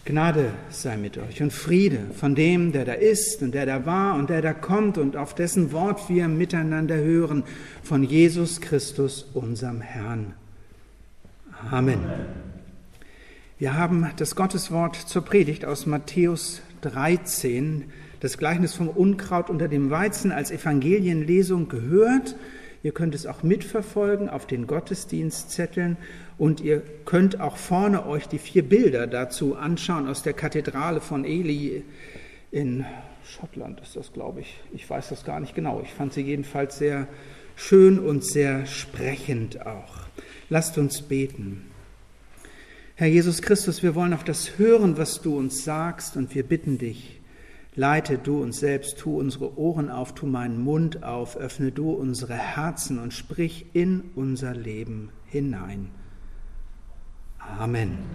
Gnade sei mit euch und Friede von dem, der da ist und der da war und der da kommt und auf dessen Wort wir miteinander hören, von Jesus Christus, unserem Herrn. Amen. Wir haben das Gotteswort zur Predigt aus Matthäus 13, das Gleichnis vom Unkraut unter dem Weizen, als Evangelienlesung gehört. Ihr könnt es auch mitverfolgen auf den Gottesdienstzetteln und ihr könnt auch vorne euch die 4 Bilder dazu anschauen aus der Kathedrale von Ely in Schottland ist das, glaube ich. Ich weiß das gar nicht genau. Ich fand sie jedenfalls sehr schön und sehr sprechend auch. Lasst uns beten. Herr Jesus Christus, wir wollen auf das hören, was du uns sagst, und wir bitten dich, leite du uns selbst, tu unsere Ohren auf, tu meinen Mund auf, öffne du unsere Herzen und sprich in unser Leben hinein. Amen.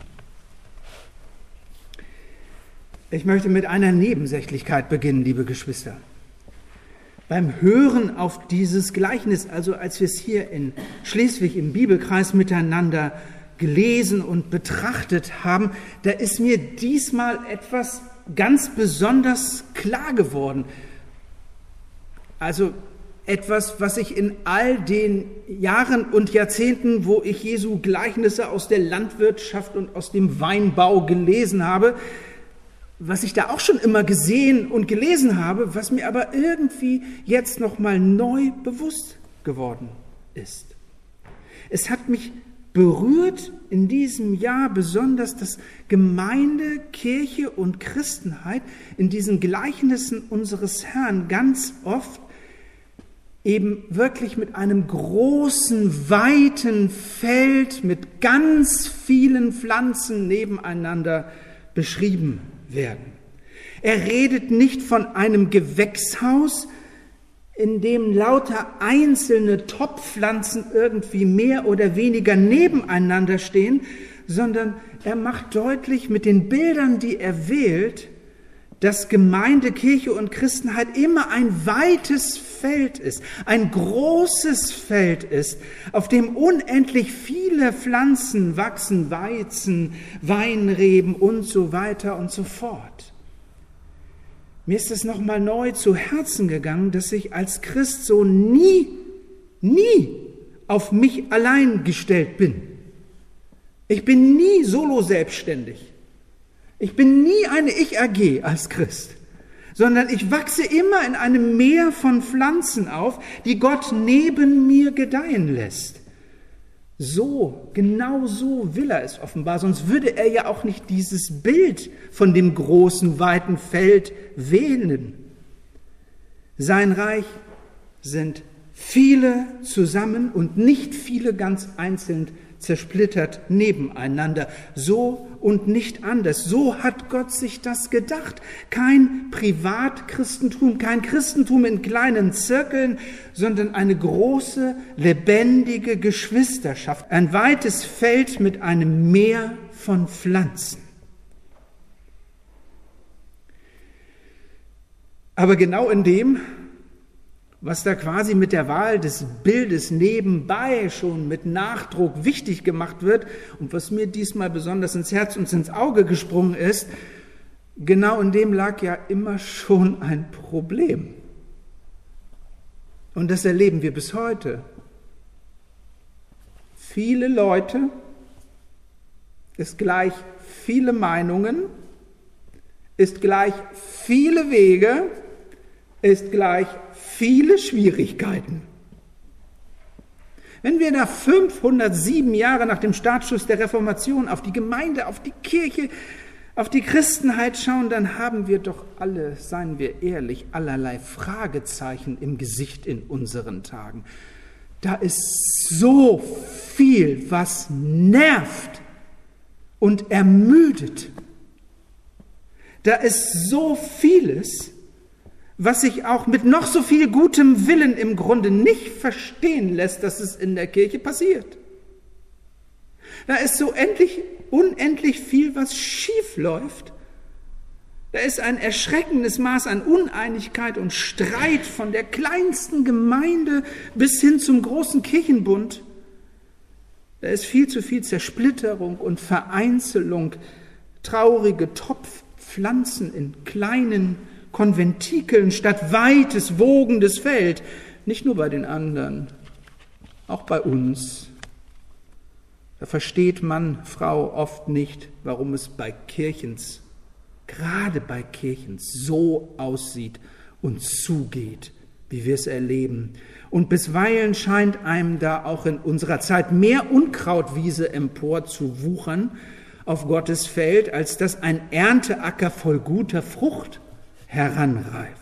Ich möchte mit einer Nebensächlichkeit beginnen, liebe Geschwister. Beim Hören auf dieses Gleichnis, also als wir es hier in Schleswig im Bibelkreis miteinander gelesen und betrachtet haben, da ist mir diesmal etwas ganz besonders klar geworden. Also etwas, was ich in all den Jahren und Jahrzehnten, wo ich Jesu Gleichnisse aus der Landwirtschaft und aus dem Weinbau gelesen habe, was ich da auch schon immer gesehen und gelesen habe, was mir aber irgendwie jetzt nochmal neu bewusst geworden ist. Es hat mich berührt in diesem Jahr besonders, dass Gemeinde, Kirche und Christenheit in diesen Gleichnissen unseres Herrn ganz oft eben wirklich mit einem großen, weiten Feld mit ganz vielen Pflanzen nebeneinander beschrieben werden. Er redet nicht von einem Gewächshaus, in dem lauter einzelne Topfpflanzen irgendwie mehr oder weniger nebeneinander stehen, sondern er macht deutlich mit den Bildern, die er wählt, dass Gemeinde, Kirche und Christenheit immer ein weites Feld ist, ein großes Feld ist, auf dem unendlich viele Pflanzen wachsen, Weizen, Weinreben und so weiter und so fort. Mir ist es nochmal neu zu Herzen gegangen, dass ich als Christ so nie auf mich allein gestellt bin. Ich bin nie solo selbstständig. Ich bin nie eine Ich-AG als Christ, sondern ich wachse immer in einem Meer von Pflanzen auf, die Gott neben mir gedeihen lässt. Genau so will er es offenbar, sonst würde er ja auch nicht dieses Bild von dem großen, weiten Feld wählen. Sein Reich sind viele zusammen und nicht viele ganz einzeln zersplittert nebeneinander. So und nicht anders. So hat Gott sich das gedacht. Kein Privatchristentum, kein Christentum in kleinen Zirkeln, sondern eine große, lebendige Geschwisterschaft. Ein weites Feld mit einem Meer von Pflanzen. Aber genau in dem, was da quasi mit der Wahl des Bildes nebenbei schon mit Nachdruck wichtig gemacht wird und was mir diesmal besonders ins Herz und ins Auge gesprungen ist, genau in dem lag ja immer schon ein Problem. Und das erleben wir bis heute. Viele Leute ist gleich viele Meinungen, ist gleich viele Wege, ist gleich viele Schwierigkeiten. Wenn wir da 507 Jahre nach dem Startschuss der Reformation auf die Gemeinde, auf die Kirche, auf die Christenheit schauen, dann haben wir doch alle, seien wir ehrlich, allerlei Fragezeichen im Gesicht in unseren Tagen. Da ist so viel, was nervt und ermüdet. Da ist so vieles, was sich auch mit noch so viel gutem Willen im Grunde nicht verstehen lässt, dass es in der Kirche passiert. Da ist so unendlich viel, was schief läuft. Da ist ein erschreckendes Maß an Uneinigkeit und Streit von der kleinsten Gemeinde bis hin zum großen Kirchenbund. Da ist viel zu viel Zersplitterung und Vereinzelung. traurige Topfpflanzen in kleinen Konventikeln statt weites, wogendes Feld. Nicht nur bei den anderen, auch bei uns. Da versteht Mann, Frau oft nicht, warum es gerade bei Kirchens so aussieht und zugeht, wie wir es erleben. Und bisweilen scheint einem da auch in unserer Zeit mehr Unkrautwiese empor zu wuchern auf Gottes Feld, als dass ein Ernteacker voll guter Frucht heranreift.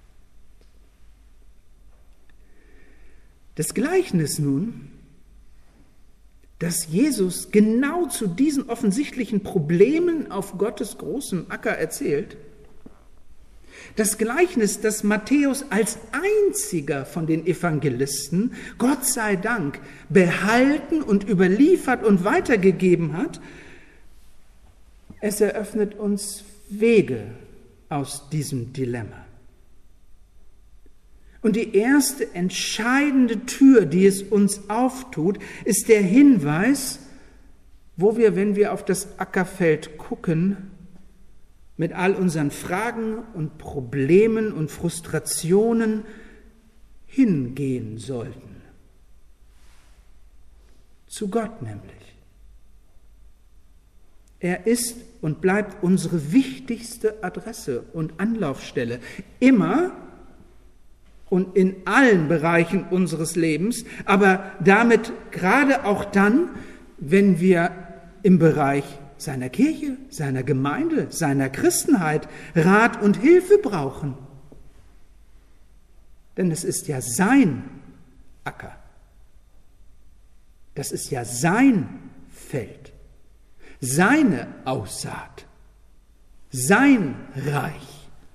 Das Gleichnis nun, dass Jesus genau zu diesen offensichtlichen Problemen auf Gottes großem Acker erzählt, das Gleichnis, das Matthäus als einziger von den Evangelisten, Gott sei Dank, behalten und überliefert und weitergegeben hat, es eröffnet uns Wege aus diesem Dilemma. Und die erste entscheidende Tür, die es uns auftut, ist der Hinweis, wo wir, wenn wir auf das Ackerfeld gucken, mit all unseren Fragen und Problemen und Frustrationen hingehen sollten. Zu Gott nämlich. Er ist und bleibt unsere wichtigste Adresse und Anlaufstelle. Immer und in allen Bereichen unseres Lebens, aber damit gerade auch dann, wenn wir im Bereich seiner Kirche, seiner Gemeinde, seiner Christenheit Rat und Hilfe brauchen. Denn es ist ja sein Acker. Das ist ja sein Feld, seine Aussaat, sein Reich.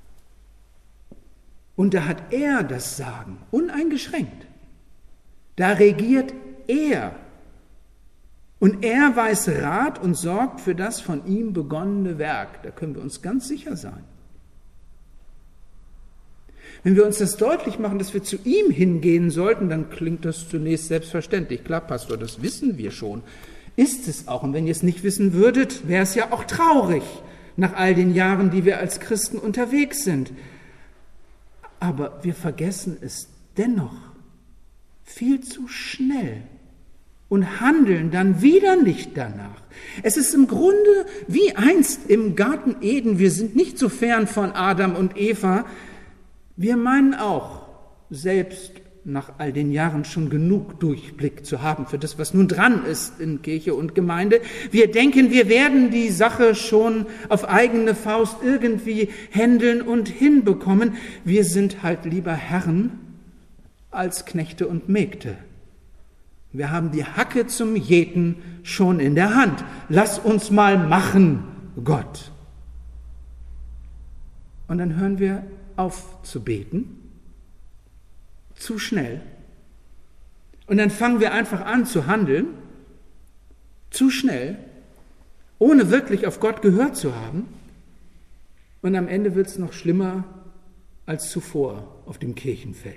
Und da hat er das Sagen, uneingeschränkt. Da regiert er. Und er weiß Rat und sorgt für das von ihm begonnene Werk. Da können wir uns ganz sicher sein. Wenn wir uns das deutlich machen, dass wir zu ihm hingehen sollten, dann klingt das zunächst selbstverständlich. Klar, Pastor, das wissen wir schon. Ist es auch. Und wenn ihr es nicht wissen würdet, wäre es ja auch traurig, nach all den Jahren, die wir als Christen unterwegs sind. Aber wir vergessen es dennoch viel zu schnell und handeln dann wieder nicht danach. Es ist im Grunde wie einst im Garten Eden. Wir sind nicht so fern von Adam und Eva. Wir meinen auch, selbst nach all den Jahren schon genug Durchblick zu haben für das, was nun dran ist in Kirche und Gemeinde. Wir denken, wir werden die Sache schon auf eigene Faust irgendwie händeln und hinbekommen. Wir sind halt lieber Herren als Knechte und Mägde. Wir haben die Hacke zum Jäten schon in der Hand. Lass uns mal machen, Gott. Und dann hören wir auf zu beten. Zu schnell. Und dann fangen wir einfach an zu handeln, zu schnell, ohne wirklich auf Gott gehört zu haben. Und am Ende wird es noch schlimmer als zuvor auf dem Kirchenfeld.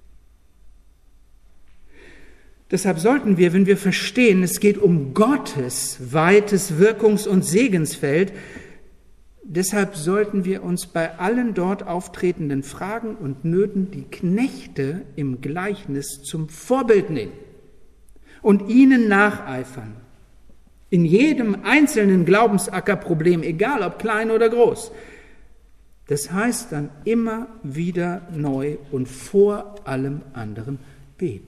Deshalb sollten wir, wenn wir verstehen, es geht um Gottes weites Wirkungs- und Segensfeld, deshalb sollten wir uns bei allen dort auftretenden Fragen und Nöten die Knechte im Gleichnis zum Vorbild nehmen und ihnen nacheifern. In jedem einzelnen Glaubensackerproblem, egal ob klein oder groß. Das heißt dann immer wieder neu und vor allem anderen beten.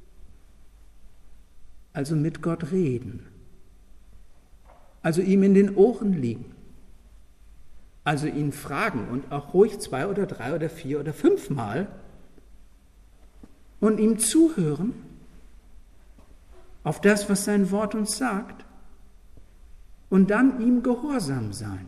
Also mit Gott reden. Also ihm in den Ohren liegen. Also ihn fragen und auch ruhig 2 oder 3 oder 4 oder 5 Mal und ihm zuhören auf das, was sein Wort uns sagt und dann ihm gehorsam sein.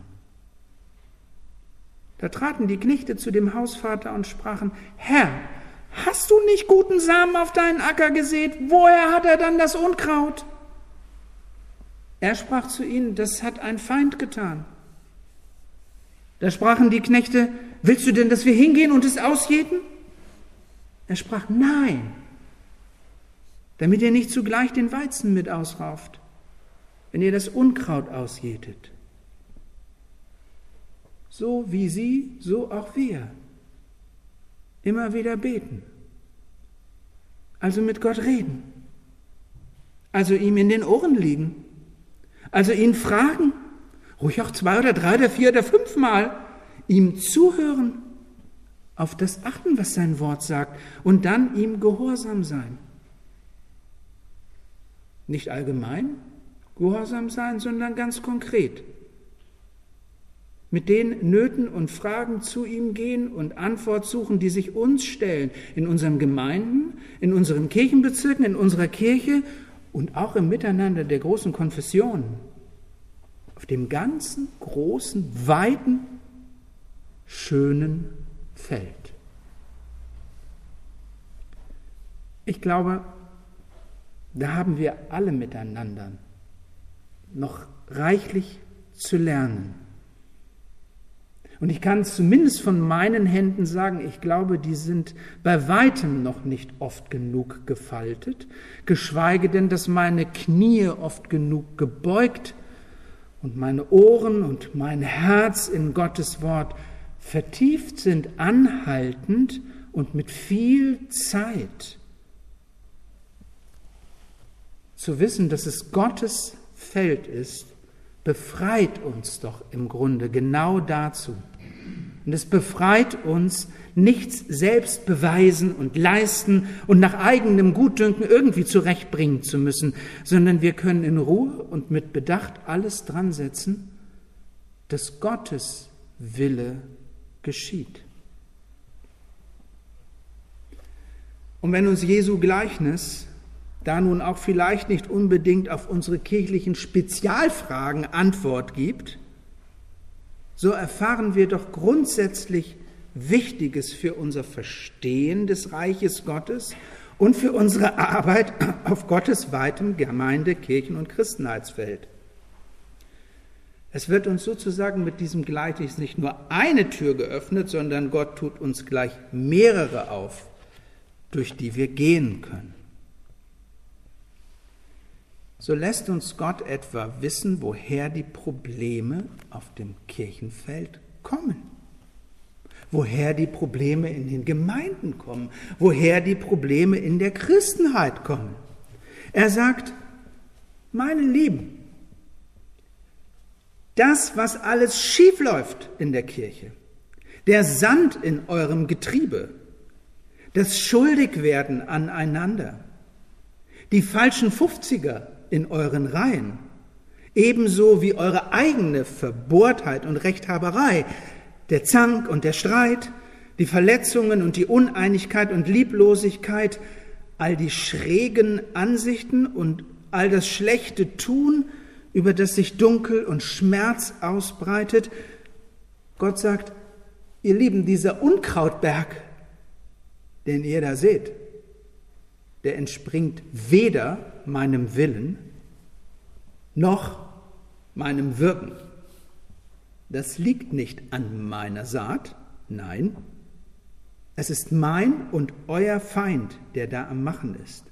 Da traten die Knechte zu dem Hausvater und sprachen: Herr, hast du nicht guten Samen auf deinen Acker gesät? Woher hat er dann das Unkraut? Er sprach zu ihnen: Das hat ein Feind getan. Da sprachen die Knechte: Willst du denn, dass wir hingehen und es ausjäten? Er sprach: Nein, damit ihr nicht zugleich den Weizen mit ausrauft, wenn ihr das Unkraut ausjätet. so wie sie, so auch wir. Immer wieder beten. Also mit Gott reden. Also ihm in den Ohren liegen. Also ihn fragen. Ruhig auch 2 oder 3 oder 4 oder 5 Mal. Ihm zuhören. Auf das achten, was sein Wort sagt. Und dann ihm gehorsam sein. Nicht allgemein gehorsam sein, sondern ganz konkret. Mit den Nöten und Fragen zu ihm gehen und Antwort suchen, die sich uns stellen, in unseren Gemeinden, in unseren Kirchenbezirken, in unserer Kirche und auch im Miteinander der großen Konfessionen. Auf dem ganzen, großen, weiten, schönen Feld. Ich glaube, da haben wir alle miteinander noch reichlich zu lernen. Und ich kann zumindest von meinen Händen sagen, ich glaube, die sind bei weitem noch nicht oft genug gefaltet, geschweige denn, dass meine Knie oft genug gebeugt und meine Ohren und mein Herz in Gottes Wort vertieft sind, anhaltend und mit viel Zeit. Zu wissen, dass es Gottes Feld ist, befreit uns doch im Grunde genau dazu. Und es befreit uns, nichts selbst beweisen und leisten und nach eigenem Gutdünken irgendwie zurechtbringen zu müssen, sondern wir können in Ruhe und mit Bedacht alles dran setzen, dass Gottes Wille geschieht. Und wenn uns Jesu Gleichnis da nun auch vielleicht nicht unbedingt auf unsere kirchlichen Spezialfragen Antwort gibt, so erfahren wir doch grundsätzlich Wichtiges für unser Verstehen des Reiches Gottes und für unsere Arbeit auf Gottes weitem Gemeinde-, Kirchen- und Christenheitsfeld. Es wird uns sozusagen mit diesem Gleichnis nicht nur eine Tür geöffnet, sondern Gott tut uns gleich mehrere auf, durch die wir gehen können. So lässt uns Gott etwa wissen, woher die Probleme auf dem Kirchenfeld kommen, woher die Probleme in den Gemeinden kommen, woher die Probleme in der Christenheit kommen. Er sagt, meine Lieben, das, was alles schief läuft in der Kirche, der Sand in eurem Getriebe, das Schuldigwerden aneinander, die falschen 50er in euren Reihen, ebenso wie eure eigene Verbohrtheit und Rechthaberei, der Zank und der Streit, die Verletzungen und die Uneinigkeit und Lieblosigkeit, all die schrägen Ansichten und all das schlechte Tun, über das sich Dunkel und Schmerz ausbreitet. Gott sagt, ihr Lieben, dieser Unkrautberg, den ihr da seht, der entspringt weder meinem Willen noch meinem Wirken. Das liegt nicht an meiner Saat, nein, es ist mein und euer Feind, der da am Machen ist.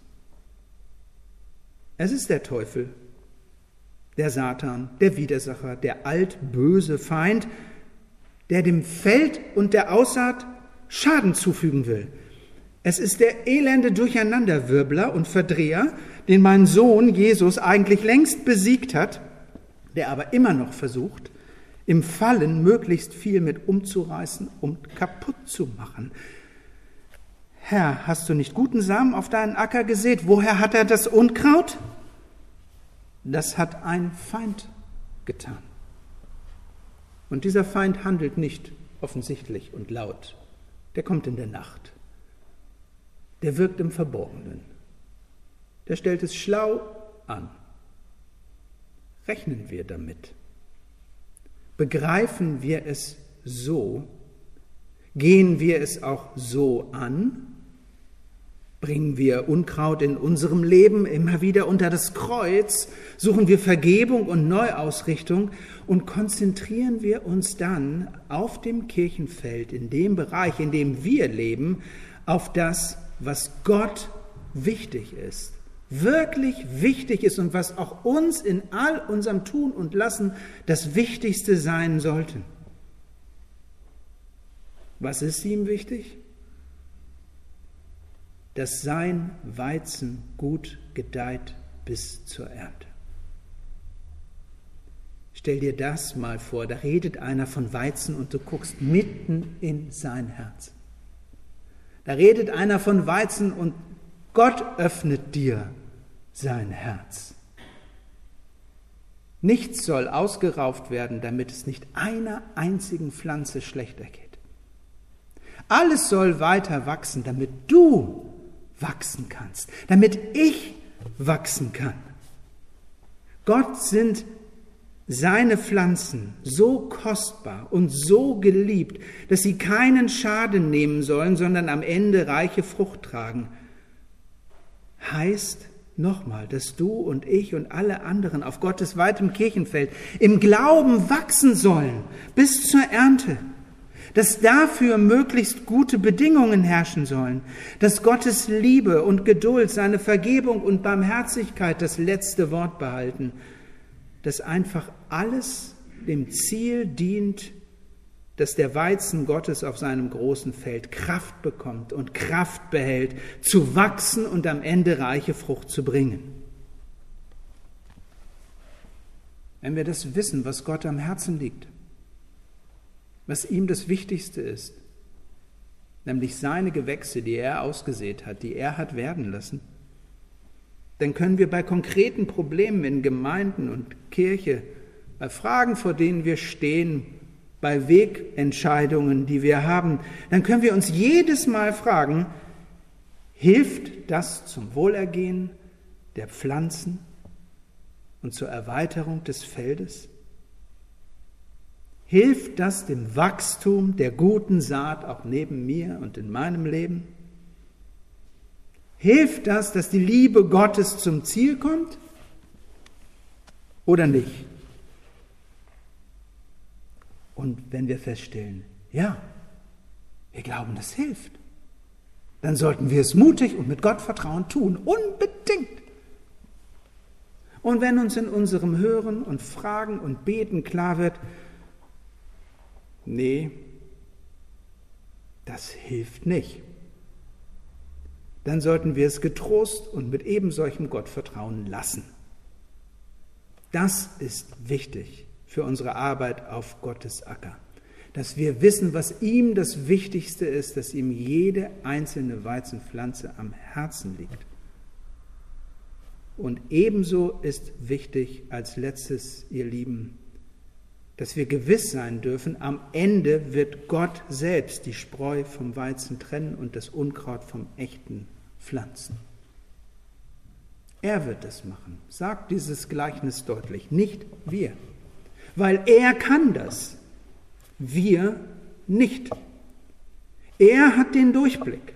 Es ist der Teufel, der Satan, der Widersacher, der altböse Feind, der dem Feld und der Aussaat Schaden zufügen will. Es ist der elende Durcheinanderwirbler und Verdreher, den mein Sohn Jesus eigentlich längst besiegt hat, der aber immer noch versucht, im Fallen möglichst viel mit umzureißen und kaputt zu machen. Herr, hast du nicht guten Samen auf deinen Acker gesät? Woher hat er das Unkraut? Das hat ein Feind getan. Und dieser Feind handelt nicht offensichtlich und laut. Der kommt in der Nacht. Der wirkt im Verborgenen. Der stellt es schlau an. Rechnen wir damit? Begreifen wir es so? Gehen wir es auch so an? Bringen wir Unkraut in unserem Leben immer wieder unter das Kreuz? Suchen wir Vergebung und Neuausrichtung? Und konzentrieren wir uns dann auf dem Kirchenfeld, in dem Bereich, in dem wir leben, auf das, was Gott wichtig ist, wirklich wichtig ist und was auch uns in all unserem Tun und Lassen das Wichtigste sein sollte. Was ist ihm wichtig? Dass sein Weizen gut gedeiht bis zur Ernte. Stell dir das mal vor, da redet einer von Weizen und du guckst mitten in sein Herz. Da redet einer von Weizen und Gott öffnet dir sein Herz. Nichts soll ausgerauft werden, damit es nicht einer einzigen Pflanze schlechter geht. Alles soll weiter wachsen, damit du wachsen kannst, damit ich wachsen kann. Gott sind seine Pflanzen so kostbar und so geliebt, dass sie keinen Schaden nehmen sollen, sondern am Ende reiche Frucht tragen. Heißt nochmal, dass du und ich und alle anderen auf Gottes weitem Kirchenfeld im Glauben wachsen sollen bis zur Ernte, dass dafür möglichst gute Bedingungen herrschen sollen, dass Gottes Liebe und Geduld, seine Vergebung und Barmherzigkeit das letzte Wort behalten, dass einfach alles dem Ziel dient, dass der Weizen Gottes auf seinem großen Feld Kraft bekommt und Kraft behält, zu wachsen und am Ende reiche Frucht zu bringen. Wenn wir das wissen, was Gott am Herzen liegt, was ihm das Wichtigste ist, nämlich seine Gewächse, die er ausgesät hat, die er hat werden lassen, dann können wir bei konkreten Problemen in Gemeinden und Kirche, bei Fragen, vor denen wir stehen, bei Wegentscheidungen, die wir haben, dann können wir uns jedes Mal fragen, hilft das zum Wohlergehen der Pflanzen und zur Erweiterung des Feldes? Hilft das dem Wachstum der guten Saat auch neben mir und in meinem Leben? Hilft das, dass die Liebe Gottes zum Ziel kommt oder nicht? Und wenn wir feststellen, ja, wir glauben, das hilft, dann sollten wir es mutig und mit Gottvertrauen tun, unbedingt. Und wenn uns in unserem Hören und Fragen und Beten klar wird, nee, das hilft nicht, dann sollten wir es getrost und mit ebensolchem Gottvertrauen lassen. Das ist wichtig für unsere Arbeit auf Gottes Acker, dass wir wissen, was ihm das Wichtigste ist, dass ihm jede einzelne Weizenpflanze am Herzen liegt. Und ebenso ist wichtig als letztes, ihr Lieben, dass wir gewiss sein dürfen, am Ende wird Gott selbst die Spreu vom Weizen trennen und das Unkraut vom echten pflanzen. Er wird es machen, sagt dieses Gleichnis deutlich, nicht wir. Weil er kann das, wir nicht. Er hat den Durchblick,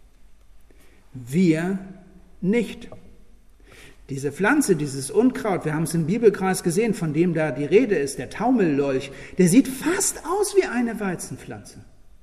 wir nicht. Diese Pflanze, dieses Unkraut, wir haben es im Bibelkreis gesehen, von dem da die Rede ist, der Taumellolch, der sieht fast aus wie eine Weizenpflanze.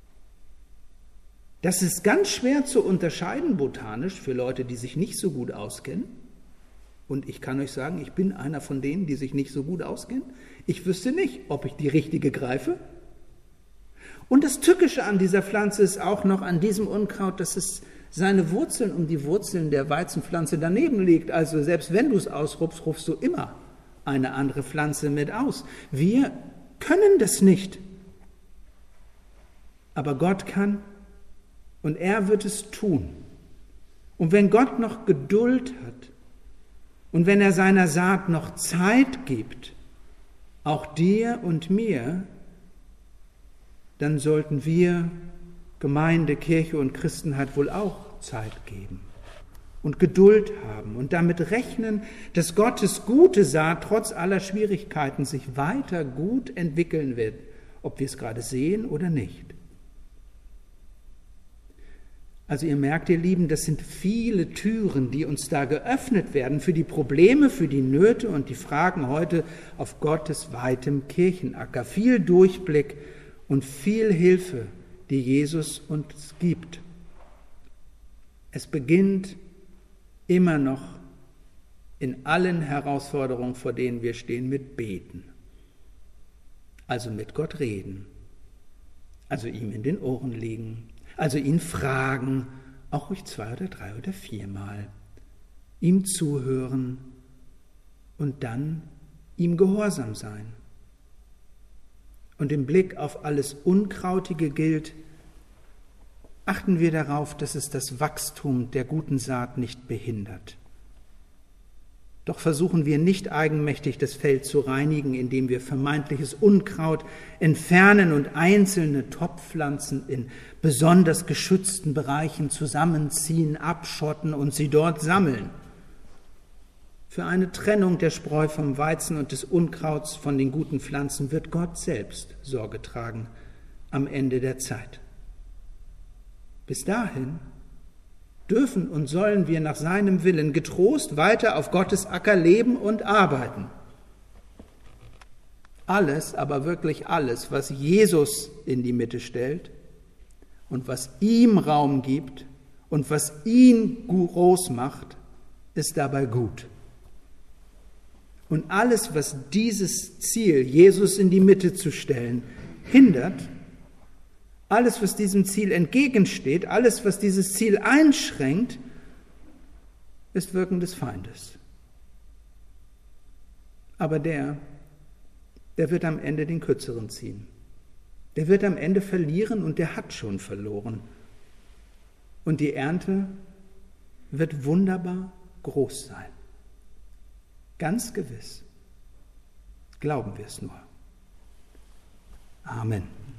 Das ist ganz schwer zu unterscheiden botanisch für Leute, die sich nicht so gut auskennen. Und ich kann euch sagen, ich bin einer von denen, die sich nicht so gut auskennen. Ich wüsste nicht, ob ich die richtige greife. Und das Tückische an dieser Pflanze ist auch noch an diesem Unkraut, dass es seine Wurzeln um die Wurzeln der Weizenpflanze daneben liegt. Also selbst wenn du es ausrupfst, rufst du immer eine andere Pflanze mit aus. Wir können das nicht. Aber Gott kann und er wird es tun. Und wenn Gott noch Geduld hat und wenn er seiner Saat noch Zeit gibt, auch dir und mir, dann sollten wir Gemeinde, Kirche und Christenheit wohl auch Zeit geben und Geduld haben und damit rechnen, dass Gottes gute Saat trotz aller Schwierigkeiten sich weiter gut entwickeln wird, ob wir es gerade sehen oder nicht. Also ihr merkt, ihr Lieben, das sind viele Türen, die uns da geöffnet werden für die Probleme, für die Nöte und die Fragen heute auf Gottes weitem Kirchenacker. Viel Durchblick und viel Hilfe, die Jesus uns gibt. Es beginnt immer noch in allen Herausforderungen, vor denen wir stehen, mit Beten. Also mit Gott reden. Also ihm in den Ohren legen, also ihn fragen, auch ruhig 2 oder 3 oder 4 Mal. Ihm zuhören und dann ihm gehorsam sein. Und im Blick auf alles Unkrautige gilt, achten wir darauf, dass es das Wachstum der guten Saat nicht behindert. Doch versuchen wir nicht eigenmächtig das Feld zu reinigen, indem wir vermeintliches Unkraut entfernen und einzelne Topfpflanzen in besonders geschützten Bereichen zusammenziehen, abschotten und sie dort sammeln. Für eine Trennung der Spreu vom Weizen und des Unkrauts von den guten Pflanzen wird Gott selbst Sorge tragen am Ende der Zeit. Bis dahin dürfen und sollen wir nach seinem Willen getrost weiter auf Gottes Acker leben und arbeiten. Alles, aber wirklich alles, was Jesus in die Mitte stellt und was ihm Raum gibt und was ihn groß macht, ist dabei gut. Und alles, was dieses Ziel, Jesus in die Mitte zu stellen, hindert, alles, was diesem Ziel entgegensteht, alles, was dieses Ziel einschränkt, ist Wirken des Feindes. Aber der wird am Ende den Kürzeren ziehen. Der wird am Ende verlieren und der hat schon verloren. Und die Ernte wird wunderbar groß sein. Ganz gewiss. Glauben wir es nur. Amen.